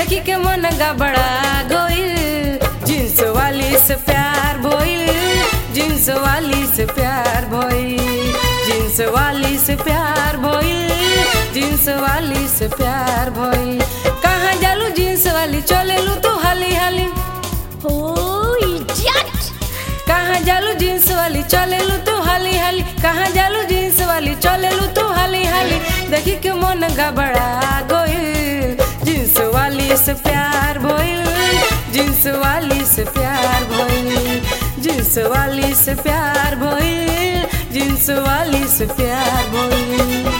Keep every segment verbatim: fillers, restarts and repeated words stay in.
देखी के मन गबड़ा गोइल, जींस वाली से प्यार भइल, जींस वाली से प्यार भइल, जींस वाली से प्यार भइल, जींस वाली से प्यार भइल। कहाँ जालू जींस वाली चलेलू तू हाली हाली, Oh, idiot! कहाँ जालू जींस वाली चलेलू तू हाली हाली, कहाँ जालू जींस वाली चलेलू तू हाली हाली। देखी के मन गबड़ा गोइल, जींस वाली से प्यार भइल, जींस वाली से प्यार भइल, जींस वाली से प्यार भइल, जींस वाली से प्यार भइल।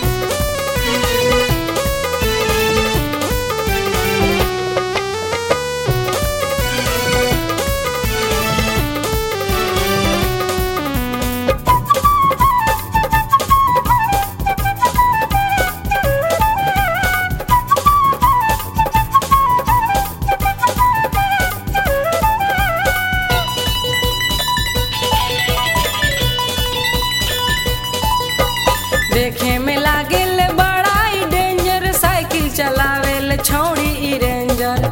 देखे में लागेल बड़ा ही डेंजर, साइकिल चलावेल छौड़ी ई रेंजर।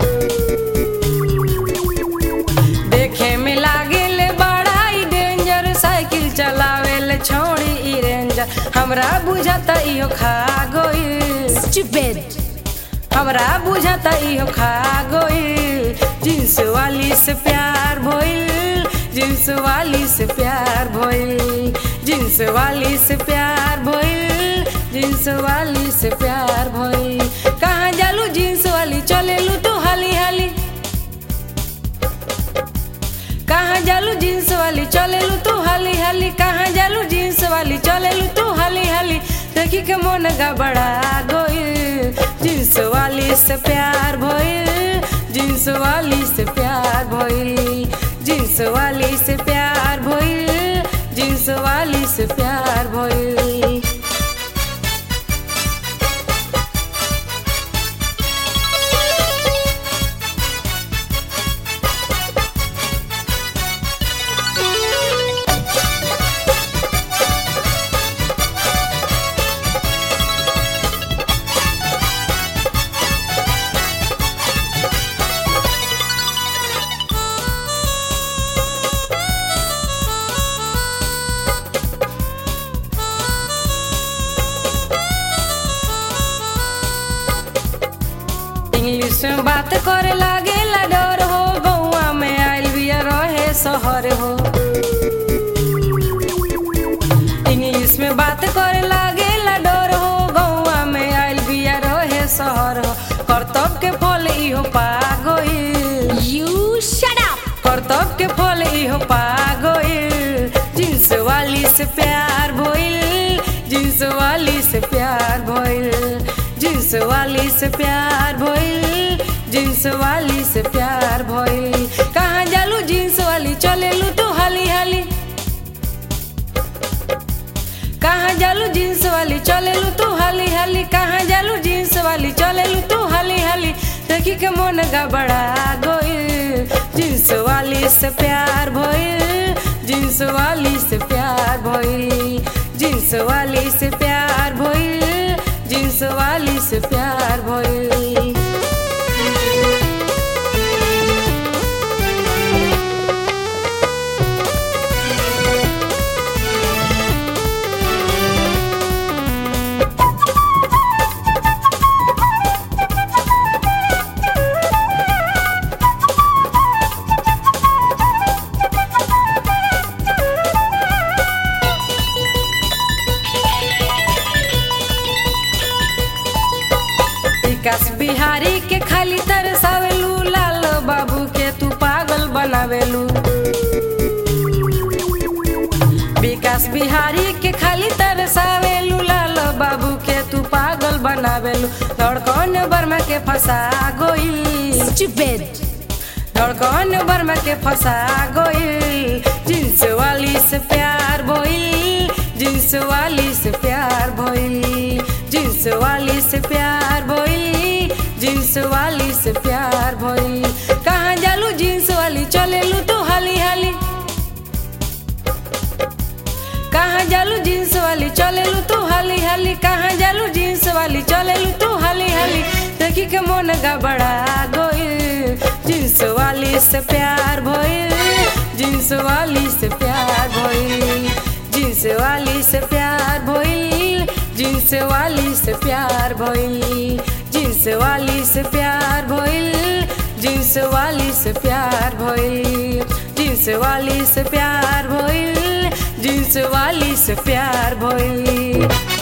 देखे में लागेल बड़ा ही डेंजर, साइकिल चलावेल छौड़ी ई रेंजर। हमरा बुझाता इहो खा गोइल, Stupid! हमरा बुझाता इहो खा गोइल, जींस वाली से प्यार भइल, जींस वाली से प्यार भइल, जींस वाली से प्यार भइल, जींस वाली से प्यार भइल। कहाँ जालू जींस वाली चलेलू तू हाली हाली, कहाँ जालू जींस वाली चलेलू तू हाली हाली, कहाँ जालू जींस वाली चलेलू तू हाली हाली। देखी के मन गबड़ा गोइल, जींस वाली से प्यार भइल, जींस वाली से प्यार भइल, जींस वाली से प्यार भइल, जींस वाली से प्यार भइल। इंग्लिश में बात करे लागेला डर हो, गौआ में आइल बिया रहे शहर हो। इंग्लिश में बात करे लागेला डर हो, गौआ में आइल बिया रहे शहर हो। करतब के फल इहो पा गोइल, You shut up! करतब के फल इहो पा गोइल, जींस वाली से प्यार भइल, जींस वाली से प्यार भइल, जींस वाली से प्यार भइल, जींस वाली से प्यार भइल। कहाँ जालू जींस वाली चलेलू तू हाली हाली, कहाँ जालू जींस वाली चलेलू तू हाली हाली, कहाँ जालू जींस वाली चलेलू तू हाली हाली। देखी के मन गबड़ा गोइल, जींस वाली से प्यार भइल, जींस वाली से प्यार भइल, जींस वाली से प्यार भइल, जींस वाली से प्यार भइल। विकास बिहारी के खाली तरसावेलू, लाल बाबू के तू पागल बनावेलू। विकास बिहारी के खाली तरसावेलू, लाल बाबू के तू पागल बनावेलू। धड़कन बर्मा के फंसा गोइल, Stupid! धड़कन बर्मा के फंसा गोइल, जींस वाली से प्यार भइल, जींस वाली से प्यार भइल, जींस वाली से प्यार भइल, जींस वाली से प्यार भइल। कहाँ जालू जींस वाली चलेलू तू हाली हाली, कहाँ जालू जींस वाली चलेलू तू हाली हाली, कहाँ जालू जींस वाली चलेलू तू हाली हाली। देखी के मन गबड़ा गइल जींस वाली से प्यार भइल जींस वाली से प्यार भइल जींस वाली से प्यार भइल जींस वाली से प्यार भइल जींस वाली से प्यार भइल जींस वाली से प्यार भइल जींस वाली से प्यार भइल जींस वाली से प्यार भइल।